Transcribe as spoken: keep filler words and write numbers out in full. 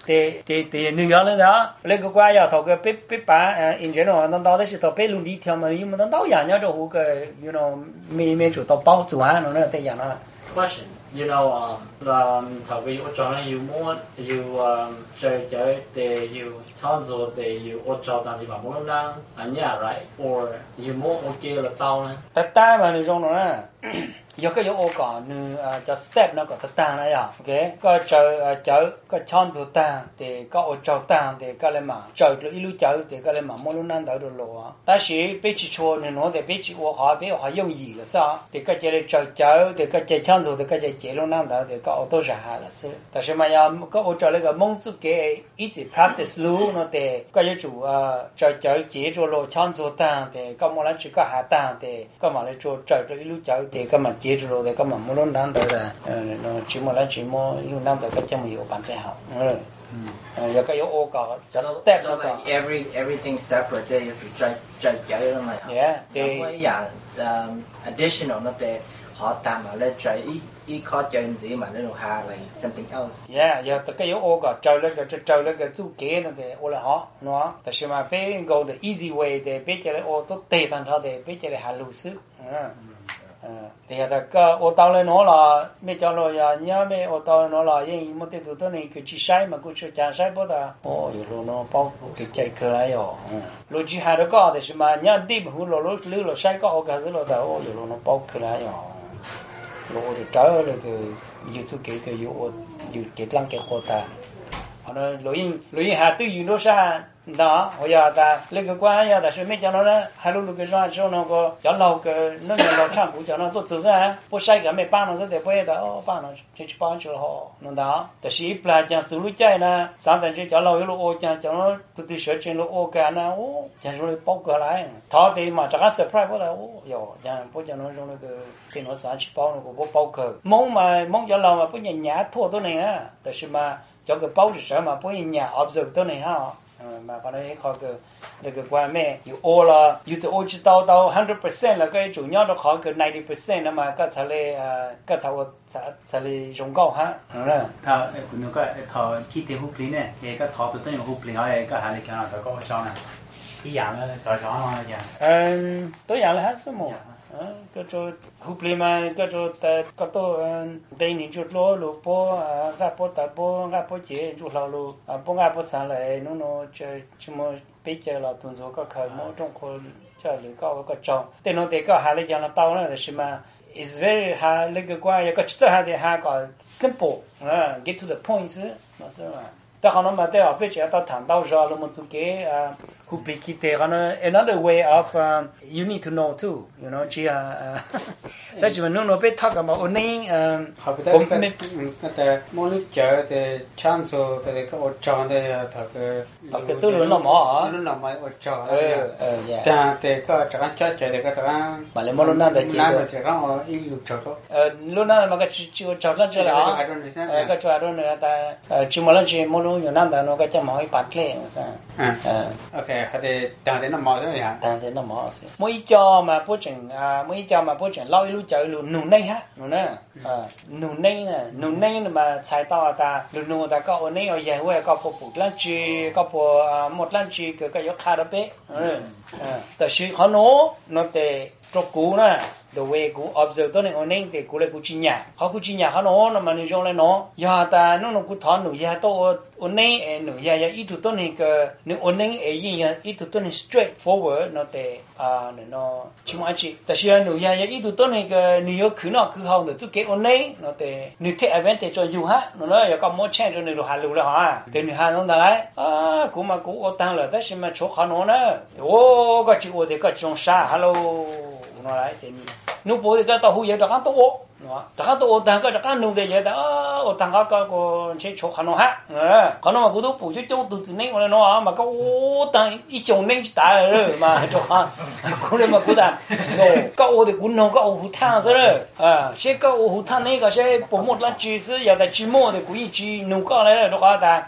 thì thì thì New York lên đó lấy cái qua giờ thầu cái bếp bếp bà in general nó đó是thầu bếp luôn đi theo mà nhưng mà nó đâu giờ nhớ đâu cái you know mi mi chủ tàu bao chủ á nó nó thế dạng nó question. You know, um, um, thầu vì ở chỗ này you muốn you um, chơi chơi để you chọn rồi để you ở chỗ đó thì mà muốn làm anh nhá, right? Or you muốn ok là tao này. ta ta mà nó trong nó nè giờ cái chỗ có nữ cho step nó có thật tàng này à, ok? Có chờ chờ có chọn rồi tàng thì có ở chỗ tàng thì có lên mà chờ được ilu chờ thì có lên mà muốn lúc nào đỡ được lộ à. Ta chỉ biết chỉ cho nên nó để biết chỉ ở họ biết họ dùng gì là sao? Thì cái chơi chờ chờ thì cái chơi chọn rồi thì cái chơi chơi lúc nào đỡ thì có ở đâu ra là sự. Ta chỉ mà ya có ở chỗ này cái mong chút cái ít practice lu nó để có cái chủ chờ chờ chơi rồi lộ chọn rồi tàng thì có một lần chỉ có hạ tàng thì có mà lại cho chờ được ilu chờ thì có mà chế rồi thì có mà muốn luôn đang tới là nó chỉ một lần chỉ một luôn đang tới cái trong nhiều bạn sẽ học rồi giờ cái yếu ô có just step so nó like every everything separate there you have to try try chạy nó này yeah thì yeah um, additional nó để họ tạm mà lên try ít ít khó chơi gì mà nó hà like something else yeah giờ cái yếu ô có chơi lên cái chơi lên cái chủ kế nó để ô là họ nóแต่是mà phải go the easy way để biết chơi ô tốt tệ thằng họ để biết chơi hà lù sức thì là cái ô tàu lên nó là mấy cháu rồi nhớ mấy ô tàu nó là những một cái tụi tôi này cứ chỉ sai mà cứ chỉ chẳng sai bao giờ ô rồi luôn nó bao cái chạy cơ lại rồi rồi chỉ hai đứa có thì mà nhớ đi mà hú rồi lúc lúc rồi sai có ô cái rồi đó ô rồi luôn nó bao cơ lại rồi rồi thì trở lại cái yêu số cái cái yêu yêu cái lăng cái hồ ta nó lối lối hà tư yêu nó sao đó bây giờ ta lấy cái quan giờ ta sẽ mấy cho nó đó hai lúc cái ra cho nó có cho lâu cái nó nhận lâu trăm cũng cho nó tốt tự ra bố sai cái mấy bạn nó sẽ để bây giờ bạn nó chỉ bán cho họ nó đóแต่是ปลาจังสุรุ่ยใจนะสามแต่จะเราอยู่โอจังจะnó tự tự sửa trênโอกันนะโอ้จะrồi bao cái lại thọ thì mà chắc là surprise bao lâu giờ chẳng bố cho nó trong cái cái nó sáng chỉ bao nó cũng bao cái mong mà mong cho lâu mà bố nhà nhà thua tôi này áแต่是mà cho cái bao thì sợ mà bố nhà observe tôi này ha mà còn đây khó cái được cái quan mẹ you all là you to all chỉ tao tao one hundred percent là cái chủ nhau nó khó cái ninety percent là mà cái thằng này cái thằng thằng thằng này dùng cao ha đúng rồi thằng cũng nó cái thằng khi tiêu hút lý này thì cái thằng tự nhiên hút lý ấy cái hàng này cái nào phải có sao nè cái dạng nó giỏi giỏi mà dạng um tôi dạng là hết số một cái chỗ hút lý mà cái chỗ cái chỗ đây nhìn chút lúa lúa bó gà bó tạt bó gà bó chế chút lúa lúa bó gà bó sáng lại nó nó chơi chỉ mà bây giờ là tuần rồi có khởi mỗi trong khối chơi lưỡi cao có tròn tên nó để có hai lấy cho nó tao nữa là mà it's very hard lấy cái qua cái chút hai thì hai có simple get to the point nó sẽ làแต่เขาnói màแต่bây giờ ta谈到说了么这个who be kite kana another way of uh, you need to know too you know chỉ uh, แต่จะมันนู่นไปทักกับมาอันนี้ผมไม่แต่มองลึกเจอแต่ช่างโซ่แต่ก็อดจอนแต่ทักทักตัวรู้ละมั้งรู้ละมั้งอดจอนเออเออแต่แต่ก็จะกันชัดเจนแต่ก็จะกันมาเลยมองนู่นนั่นแต่จีนั่นแต่ก็อ๋ออีลูกชอบเออนู่นนั่นมันก็จีจีชอบกันเจอแล้วเออก็ชอบนู่นเนี่ยแต่จีมองแล้วจีมองนู่นอยู่นั่นแต่นู่นก็จะมองอีปัดเล่ใช่อ่าโอเคเขาจะต่างแต่น้ำมอใช่ไหมฮะต่างแต่น้ำมอสิไม่จอมาพูดถึงอ่าไม่จอมาพูดถึงเล่าลูกเจอลูกหนูนี่ฮะหนูน่ะอ่าหนูนี่น่ะหนูนี่มาใช้ต่อตาลูกหนูแต่ก็อันนี้เอาใหญ่ไว้ก็พอปลูกแล้วจีก็พออ่าหมดแล้วจีก็ก็ยกขาดไปเอออ่าแต่ชื่อเขาโน้โน้แต่ตรกูน่ะthe way กู observe ตัวนี้อันนี้แต่กูเลยกูจีน่ะเขากูจีน่ะเขาโน้น่ะมันอยู่ตรงเลยโน้ยาตาโน้นกูถอนหนูยาตัวอันนี้เอหนูยายาอีทุตัวนี้ก็หนูอันนี้เอยิ่งยาอีทุตัวนี้ straight forward โน้แต่อ่าเนาะชิมอาชีแต่เชื่อหนูยายาอีทุตัวนี้ก็หนูยกขึ้นนอกคือเขาหนูจุกเกอันนี้โน้แต่หนู take advantage จนอยู่ฮะหนูเนาะยาก็มั่วแช่จนหนูหาลูแล้วฮะแต่หนูหาตรงไหนอ่ากูมากูเอาตังค์เลยแต่ชิมาโชว์เขาโน้นะโอ้ก็จีโอเด็กก็จงชาฮัลโหลnó lại thì nếu bố thì cái tàu hú vậy đó cái tàu đó cái tàu thằng cái cái nung để vậy đó ở thằng cái cái cái chỗ khăn nó hát còn nó mà cứ bố chứ trong từ từ này mà nó mà cái ô thằng ít chồng nên chỉ ta rồi mà chỗ khăn cứ lên mà cứ thằng cái ô thì cũng nó cái ô hú thang rồi à sẽ cái ô hú thang này cái sẽ bố một lần chỉ是要在寂寞的故意去弄过来了的话的